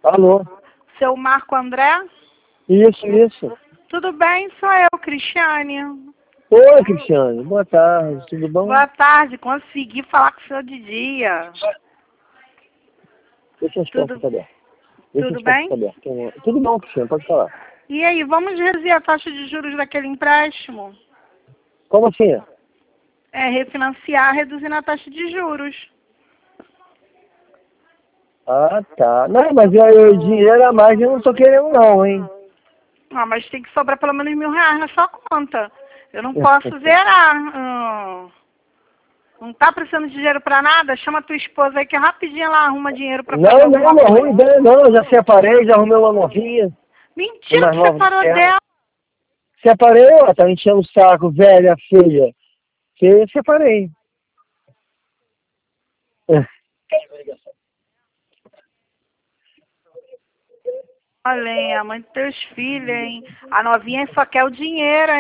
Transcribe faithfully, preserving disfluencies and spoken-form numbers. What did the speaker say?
Alô? Seu Marco André? Isso, isso. Tudo bem? Sou eu, Cristiane. Oi, Cristiane. Boa tarde. Tudo bom? Boa tarde. Consegui falar com o senhor de dia. Deixa as Tudo, portas abertas. Deixa tudo as portas bem? abertas. Tudo bom, Cristiane. Pode falar. E aí, vamos reduzir a taxa de juros daquele empréstimo? Como assim? É refinanciar, reduzindo a taxa de juros. Ah, tá. Não, mas eu, o dinheiro a mais eu não tô querendo não, hein? Ah, mas tem que sobrar pelo menos mil reais na sua conta. Eu não posso zerar. Hum. Não tá precisando de dinheiro pra nada? Chama a tua esposa aí que rapidinho ela arruma dinheiro pra fazer Não, não, alguma não, ruim coisa. ideia não. Eu já separei, já arrumei uma novinha. Mentira Mais que você nova parou que ela. dela. Separei, ó. Tá enchendo o saco, velha, feia. Que separei. Olha, hein, a mãe dos teus filhos, hein? A novinha só quer o dinheiro, hein?